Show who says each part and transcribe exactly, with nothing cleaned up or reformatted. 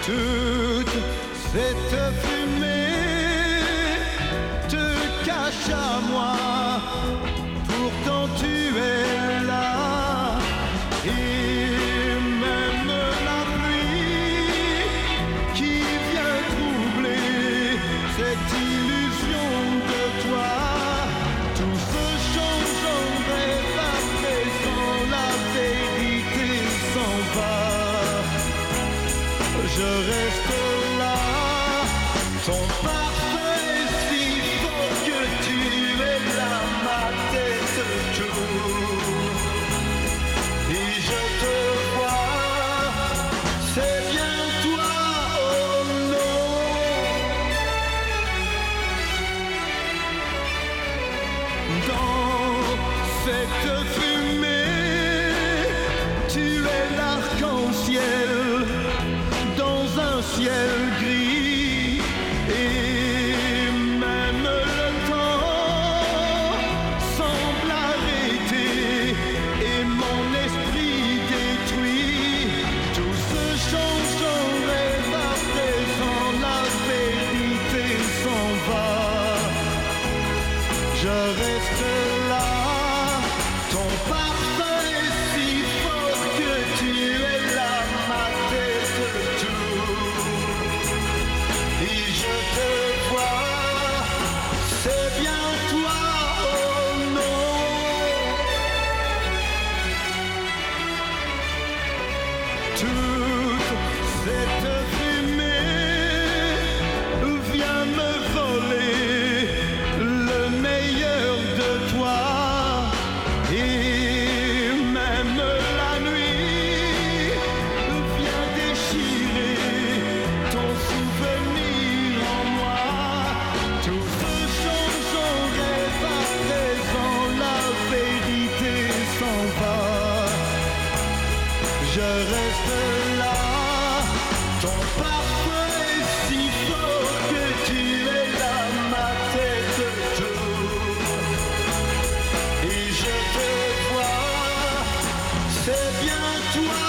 Speaker 1: Toute cette fumée te cache à moi, pourtant tu es là. Et même la pluie qui vient troubler cette illusion de toi, tout se change en rêve à présent, la vérité s'en va. Je reste là, ton parfait si fort que tu es là, ma tête tourne. Et je te vois, c'est bien toi, oh non. Dans cette fumée, tu es l'arc-en-ciel, dans un ciel gris, et même le temps semble arrêter, et mon esprit détruit. Tout se change en rêve à présent, la vérité s'en va. Je reste là, ton parfum est si fort que tu es là, ma tête tourne. Et je te vois, c'est bien toi, oh non. Toute cette fumée vient me voler le meilleur de toi. Et même la nuit vient déchirer ton souvenir en moi. Tout se change en rêve à présent, la vérité s'en va. Je reste là, ton parfum est si fort que tu es là, ma tête tourne. Et je te vois, c'est bien toi.